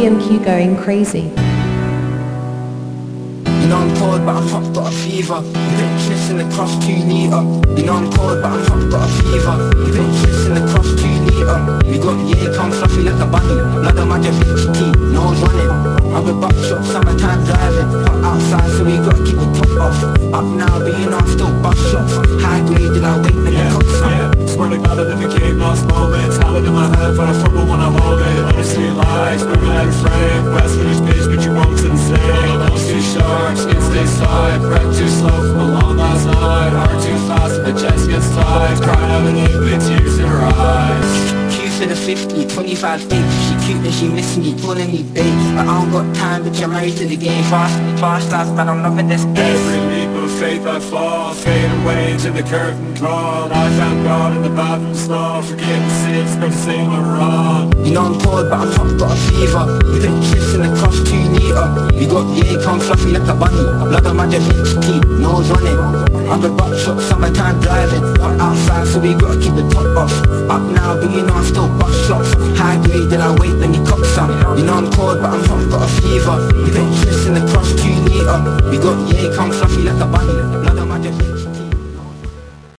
BMQ going crazy. You know I'm cold but I'm hot, got a fever. You been kissing across 2 litre. You know I'm cold but I'm hot, got a fever. You been kissing across 2 litre. We got yeah, come fluffy like a bunny. Blood on my bitch tea, nose running. I'm with buckshot, summertime driving. Hot outside so we gotta keep the top off. Up now but you know I'm still bust shots. High grade till I wait when the cops come. Swear to God that it became lost moments. Have it in my head but I struggle when I hold it. Understand lies, moving out of frame. Westerners bitch but you won't insane. Nose too sharp, skin stays tight. Breath too slow from a long last night. Heart too fast and the chest gets tight. Crying out in ink with tears in her eyes. Q for the 50, 25 dates. She cute and she miss me, calling me babe. But I don't got time, bitch, I'm married to the game. Fast life, but I'm loving this game. Every leap of faith I fall, fade away into the curtain call. I found God in the bathroom stall. Forget the sins, never say I'm wrong. You know I'm cold but I'm hot, got a fever. You been kissing across 2 litre. We got yeah, come fluffy like a bunny. Blood on my bitch tea, nose running. I'm with buckshot, summertime driving. Hot outside so we gotta keep the top off. Up now but you know I'm still butt shots. High grade till I wait when you cops some. You know I'm cold but I'm hot, got a fever. You been kissing across 2 litre. We got yeah, come fluffy like a bunny. Blood on my bitch